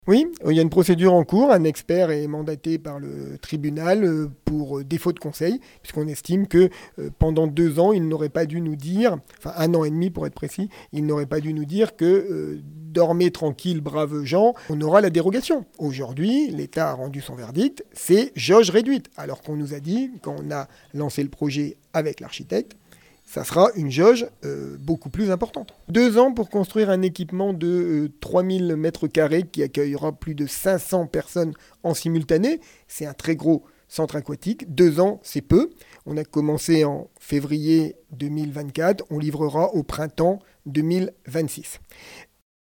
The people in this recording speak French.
Oui, il y a une procédure en cours. Un expert est mandaté par le tribunal pour défaut de conseil, puisqu'on estime que pendant 2 ans, il n'aurait pas dû nous dire, enfin 1 an et demi pour être précis, il n'aurait pas dû nous dire que dormez tranquille, braves gens, on aura la dérogation. Aujourd'hui, l'État a rendu son verdict, c'est jauge réduite, alors qu'on nous a dit, quand on a lancé le projet avec l'architecte, ça sera une jauge beaucoup plus importante. 2 ans pour construire un équipement de 3000 mètres carrés qui accueillera plus de 500 personnes en simultané. C'est un très gros centre aquatique. 2 ans, c'est peu. On a commencé en février 2024. On livrera au printemps 2026.